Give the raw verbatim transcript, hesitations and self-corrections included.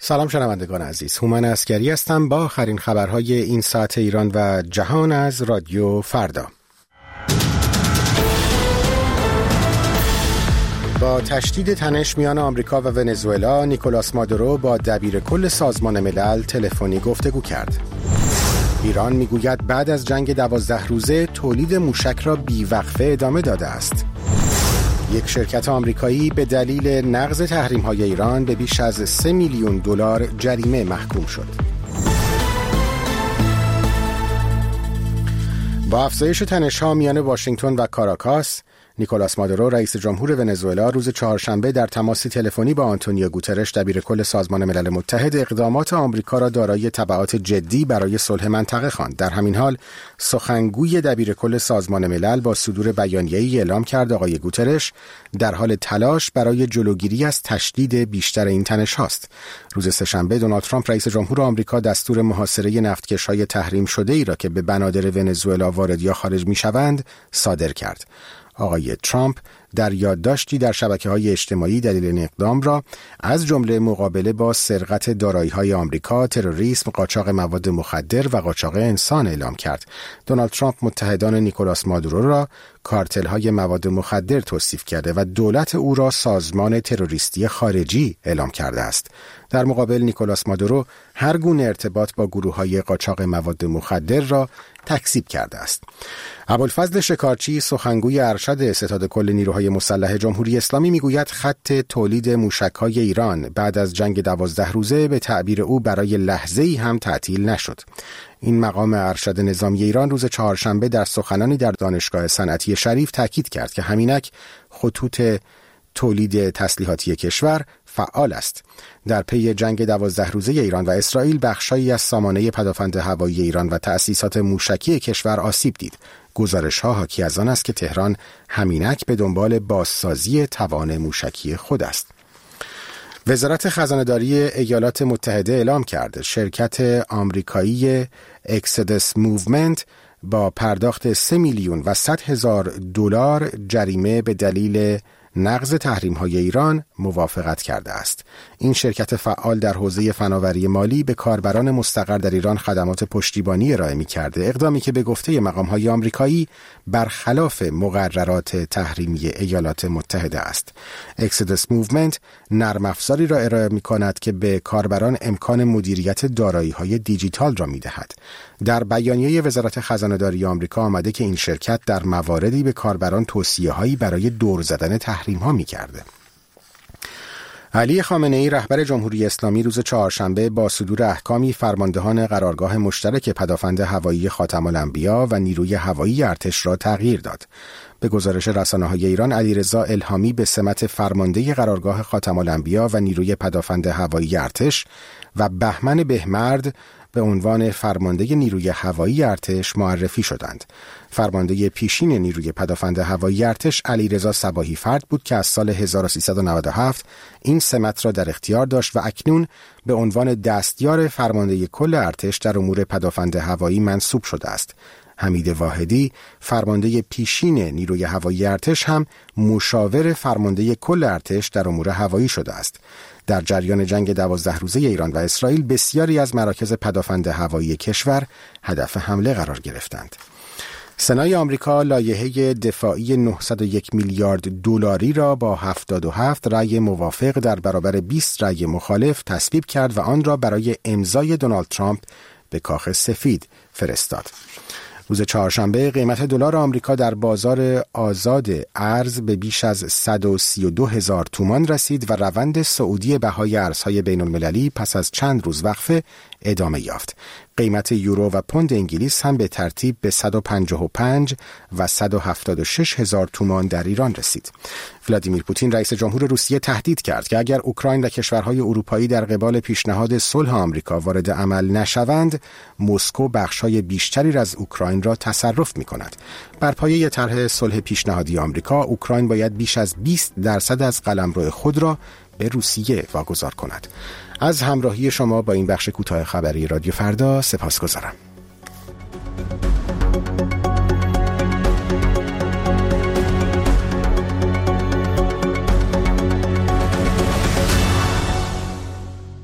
سلام شنوندگان عزیز، هومن عسکری هستم با آخرین خبرهای این ساعت ایران و جهان از رادیو فردا. با تشدید تنش میان آمریکا و ونزوئلا، نیکولاس مادورو با دبیر کل سازمان ملل تلفنی گفتگو کرد. ایران میگوید بعد از جنگ دوازده روزه تولید موشک را بیوقفه ادامه داده است. یک شرکت آمریکایی به دلیل نقض تحریم‌های ایران به بیش از سه میلیون دلار جریمه محکوم شد. با افزایش تنش‌ها میان واشنگتن و کاراکاس، نیکولاس مادورو رئیس جمهور ونزوئلا روز چهارشنبه در تماسی تلفنی با آنتونیو گوترش دبیر کل سازمان ملل متحد اقدامات آمریکا را دارای تبعات جدی برای صلح منطقه خواند. در همین حال سخنگوی دبیر کل سازمان ملل با صدور بیانیه‌ای اعلام کرد آقای گوترش در حال تلاش برای جلوگیری از تشدید بیشتر این تنش‌هاست. روز سه‌شنبه دونالد ترامپ رئیس جمهور آمریکا دستور محاصره نفتکش‌های تحریم شده ای را که به بنادر ونزوئلا وارد یا خارج می‌شوند صادر کرد. آقای ترامپ در یادداشتی در شبکه‌های اجتماعی دلیل این اقدام را از جمله مقابله با سرقت دارایی‌های آمریکا، تروریسم، قاچاق مواد مخدر و قاچاق انسان اعلام کرد. دونالد ترامپ متحدان نیکولاس مادورو را کارتل‌های مواد مخدر توصیف کرده و دولت او را سازمان تروریستی خارجی اعلام کرده است. در مقابل نیکولاس مادورو هر گونه ارتباط با گروه‌های قاچاق مواد مخدر را تکذیب کرده است. ابوالفضل شکارچی سخنگوی ارشد ستاد کل نیروهای مسلح جمهوری اسلامی میگوید خط تولید موشک‌های ایران بعد از جنگ دوازده روزه به تعبیر او برای لحظه‌ای هم تعطیل نشد. این مقام ارشد نظامی ایران روز چهارشنبه در سخنانی در دانشگاه صنعتی شریف تاکید کرد که همینک خطوط تولید تسلیحاتی کشور فعال است. در پی جنگ دوازده روزه ایران و اسرائیل بخشایی از سامانه پدافند هوایی ایران و تأسیسات موشکی کشور آسیب دید. گزارش‌ها حاکی از آن است که تهران همینک به دنبال بازسازی توان موشکی خود است. وزارت خزانه‌داری ایالات متحده اعلام کرد شرکت آمریکایی اکسودس موومنت با پرداخت سه میلیون و صد هزار دلار جریمه به دلیل نقض تحریم‌های ایران موافقت کرده است. این شرکت فعال در حوزه فناوری مالی به کاربران مستقر در ایران خدمات پشتیبانی ارائه می‌کرده، اقدامی که به گفته مقام‌های آمریکایی برخلاف مقررات تحریمی ایالات متحده است. اکسودس موومنت نرم افزاری را ارائه می‌کند که به کاربران امکان مدیریت دارایی‌های دیجیتال را می‌دهد. در بیانیه وزارت خزانه‌داری آمریکا آمده که این شرکت در مواردی به کاربران توصیه‌هایی برای دور زدن تحریم‌ها می‌کرده. علی خامنه‌ای رهبر جمهوری اسلامی روز چهارشنبه با صدور احکامی فرماندهان قرارگاه مشترک پدافند هوایی خاتم الانبیا و نیروی هوایی ارتش را تغییر داد. به گزارش رسانه‌های ایران، علیرضا الهامی به سمت فرمانده قرارگاه خاتم الانبیا و نیروی پدافند هوایی ارتش و بهمن بهمرد به عنوان فرمانده نیروی هوایی ارتش معرفی شدند. فرمانده پیشین نیروی پدافند هوایی ارتش علیرضا صباحی فرد بود که از سال هزار و سیصد و نود و هفت این سمت را در اختیار داشت و اکنون به عنوان دستیار فرمانده کل ارتش در امور پدافند هوایی منصوب شده است. حمید واحدی فرمانده پیشین نیروی هوایی ارتش هم مشاور فرمانده کل ارتش در امور هوایی شده است. در جریان جنگ دوازده روزه ایران و اسرائیل بسیاری از مراکز پدافند هوایی کشور هدف حمله قرار گرفتند. سنای آمریکا لایحه دفاعی نهصد و یک میلیارد دلاری را با هفتاد و هفت رأی موافق در برابر بیست رأی مخالف تصویب کرد و آن را برای امضای دونالد ترامپ به کاخ سفید فرستاد. روز چهارشنبه قیمت دلار آمریکا در بازار آزاد ارز به بیش از صد و سی و دو هزار تومان رسید و روند صعودی بهای ارزهای بین المللی پس از چند روز وقفه ادامه یافت. قیمت یورو و پوند انگلیس هم به ترتیب به صد و پنجاه و پنج و صد و هفتاد و شش هزار تومان در ایران رسید. ولادیمیر پوتین رئیس جمهور روسیه تهدید کرد که اگر اوکراین و کشورهای اروپایی در قبال پیشنهاد صلح آمریکا وارد عمل نشوند، مسکو بخش‌های بیشتری از اوکراین را تصرف می‌کند. بر پایه طرح صلح پیشنهادی آمریکا، اوکراین باید بیش از بیست درصد از قلمرو خود را به روسیه واگذار کند. از همراهی شما با این بخش کوتاه خبری رادیو فردا سپاسگزارم.